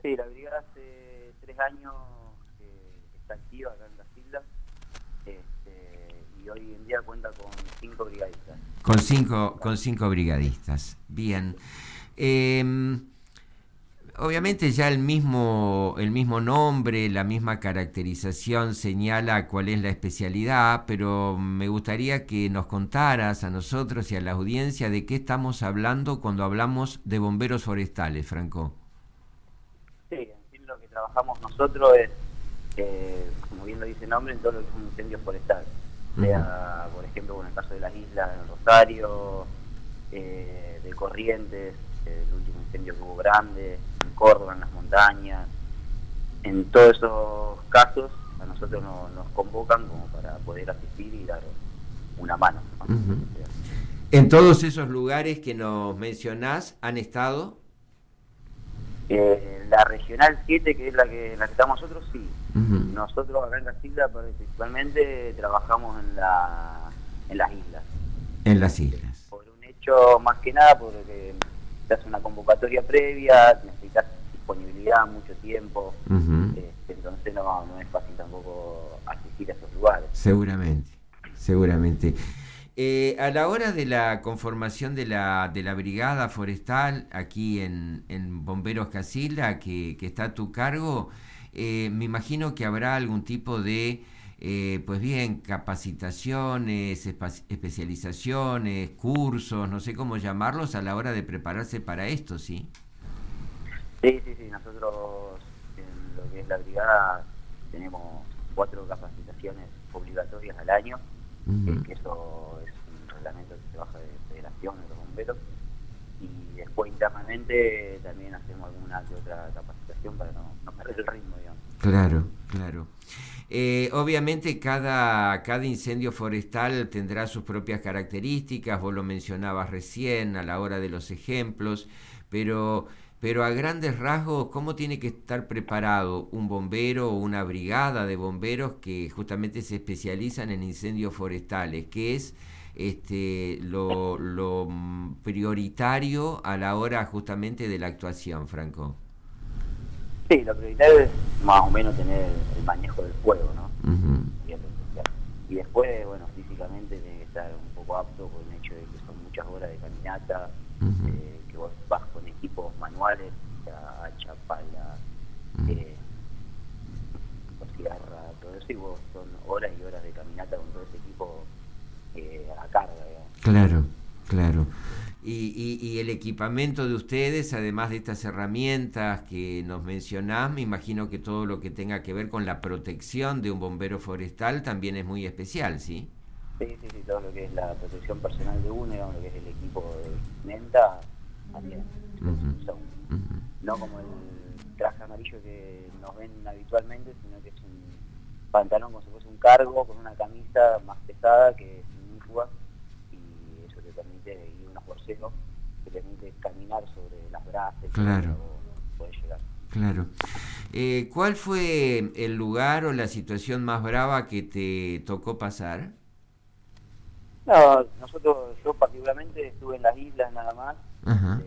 Sí, la brigada hace 3 años está activa acá en Casilda, y hoy en día cuenta con 5 brigadistas. Con cinco brigadistas. Bien. Eh, Obviamente ya el mismo nombre, la misma caracterización señala cuál es la especialidad, pero me gustaría que nos contaras a nosotros y a la audiencia de qué estamos hablando cuando hablamos de bomberos forestales, Franco. Sí, en fin, lo que trabajamos nosotros es, como bien lo dice el nombre, en todo lo que es un incendio forestal. Ujú. Sea, por ejemplo, en el caso de las islas, en Rosario, de Corrientes, el último incendio que hubo grande, en Córdoba, en las montañas. En todos esos casos, a nosotros nos convocan como para poder asistir y dar una mano, ¿no? Ujú. En todos esos lugares que nos mencionás, ¿han estado? La regional 7, que es la que estamos nosotros, sí. Ujú. Nosotros acá en Casilda principalmente trabajamos en las islas. En las islas. Por un hecho más que nada, porque te hace una convocatoria previa, necesitas disponibilidad, mucho tiempo, Ujú. entonces no es fácil tampoco asistir a esos lugares. Seguramente, seguramente. A la hora de la conformación de la brigada forestal aquí en Bomberos Casilda, que está a tu cargo, me imagino que habrá algún tipo de, pues bien, capacitaciones, especializaciones, cursos, no sé cómo llamarlos, a la hora de prepararse para esto, ¿sí? Sí, sí, sí, nosotros en lo que es la brigada tenemos 4 capacitaciones obligatorias al año, Ujú. que eso es un reglamento que se baja de Federación de los Bomberos, y después internamente también hacemos alguna que otra capacitación para no perder el ritmo, digamos. Claro, claro. Obviamente cada incendio forestal tendrá sus propias características, vos lo mencionabas recién a la hora de los ejemplos, pero, pero a grandes rasgos, ¿cómo tiene que estar preparado un bombero o una brigada de bomberos que justamente se especializan en incendios forestales? ¿Qué es lo prioritario a la hora justamente de la actuación, Franco? Sí, lo prioritario es más o menos tener el manejo del fuego, ¿no? Ujú. Y es lo esencial. Y después, bueno, físicamente tiene que estar un poco apto por el hecho de que son muchas horas de caminata, Ujú. que vos vas con equipos manuales, hacha, pala, Ujú. eh, sierra, todo eso, y vos son horas y horas de caminata con todo ese equipo a carga, digamos. Claro, claro. Y el equipamiento de ustedes, además de estas herramientas que nos mencionás, me imagino que todo lo que tenga que ver con la protección de un bombero forestal también es muy especial, ¿sí? Sí, sí, sí, todo lo que es la protección personal de uno, digamos, lo que es el equipo de vestimenta, también Ujú. se usa Ujú. no como el traje amarillo que nos ven habitualmente, sino que es un pantalón como si fuese un cargo, con una camisa más pesada que sin igual, y eso te permite, y unos borseros, que te permite caminar sobre las brasas y todo Claro, para vos poder llegar. claro. ¿Cuál fue el lugar o la situación más brava que te tocó pasar? No, yo particularmente estuve en las islas nada más, Ajá.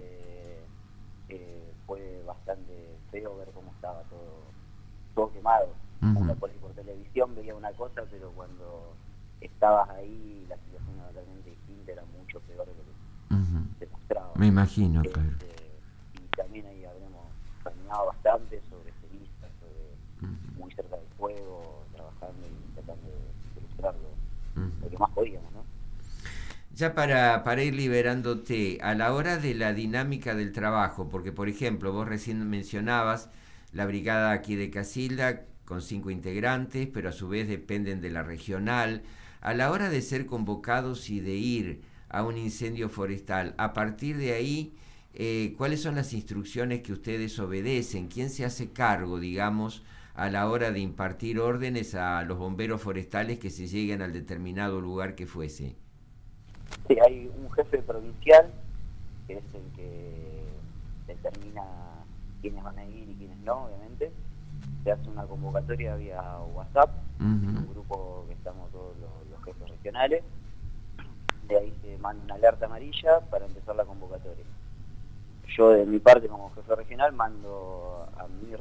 fue bastante feo ver cómo estaba todo quemado. Ujú. Uno por ahí por televisión veía una cosa, pero cuando estabas ahí la situación era totalmente distinta, era mucho peor de lo que Ujú. se mostraba. Me imagino, claro. Y también ahí habremos caminado bastante sobre cenizas, sobre muy cerca del fuego, trabajando y tratando de solucionarlo Ujú. lo que más podíamos, ¿no? Ya para ir liberándote, a la hora de la dinámica del trabajo, porque por ejemplo, vos recién mencionabas la brigada aquí de Casilda con 5 integrantes, pero a su vez dependen de la regional, a la hora de ser convocados y de ir a un incendio forestal, a partir de ahí, ¿cuáles son las instrucciones que ustedes obedecen? ¿Quién se hace cargo, digamos, a la hora de impartir órdenes a los bomberos forestales que se lleguen al determinado lugar que fuese? Sí, hay un jefe provincial que es el que determina quiénes van a ir y quiénes no, obviamente. Se hace una convocatoria vía WhatsApp, en Ujú. un grupo que estamos todos los jefes regionales. De ahí se manda una alerta amarilla para empezar la convocatoria. Yo de mi parte como jefe regional mando a mi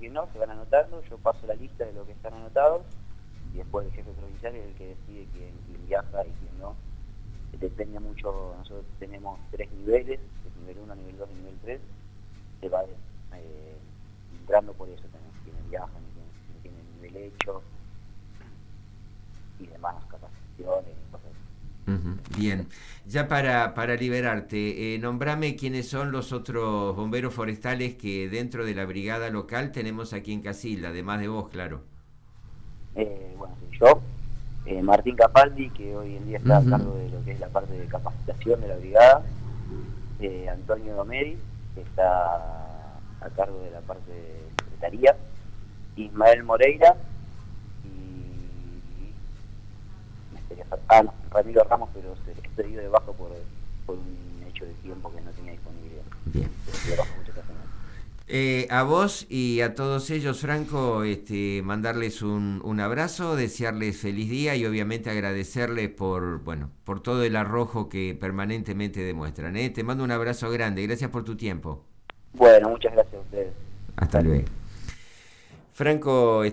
quién no, se van anotando, yo paso la lista de lo que están anotados y después el jefe provincial es el que decide quién viaja y quién no. Depende mucho, nosotros tenemos 3 niveles, nivel 1, nivel 2 y nivel 3, se va entrando por eso también, quienes viajan, quienes tienen nivel hecho y demás capacitaciones y cosas así. Bien, ya para liberarte, nombrame quiénes son los otros bomberos forestales que dentro de la brigada local tenemos aquí en Casilda, además de vos, claro. Bueno, soy yo, Martín Capaldi, que hoy en día está a cargo de lo que es la parte de capacitación de la brigada, Antonio Domeri, que está a cargo de la parte de secretaría, Ismael Moreira y Ramiro Ramos, pero se dio de bajo por un hecho de tiempo que no tenía disponibilidad. Bien. A vos y a todos ellos, Franco, mandarles un abrazo, desearles feliz día y obviamente agradecerles por todo el arrojo que permanentemente demuestran. Te mando un abrazo grande, gracias por tu tiempo. Bueno, muchas gracias a ustedes. Hasta luego. Franco